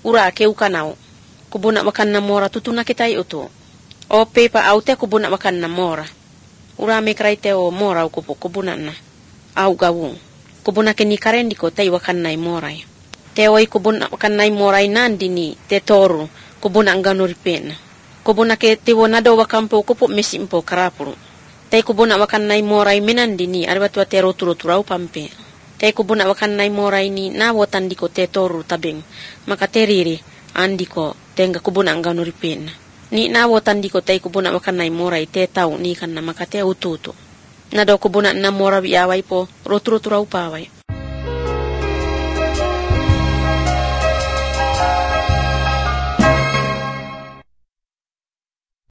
ura ke ukanau kubuna wakan na mora tutuna kitai utu o pepa aute kubuna wakan na mora ura me kraite o mora kubuna na au gawu kubuna ke ni karendiko tai wakan nai morai te oi kubuna wakan nai morai nandini te toru kubuna nganuri pena kubuna ke tiwo nado wakampo kupu mesimpo karapuru te kubuna wakan nai morai menandini arbatua te roturau pampe te kubuna wakan nai morai ni na wotandiko te toru tabeng maka teriri andiko tenga kubuna nganuri pena ni na wotandiko te kubuna wakan nai morai te tau ni kan maka te ututu nado kubuna na mora biawai po roturau pawai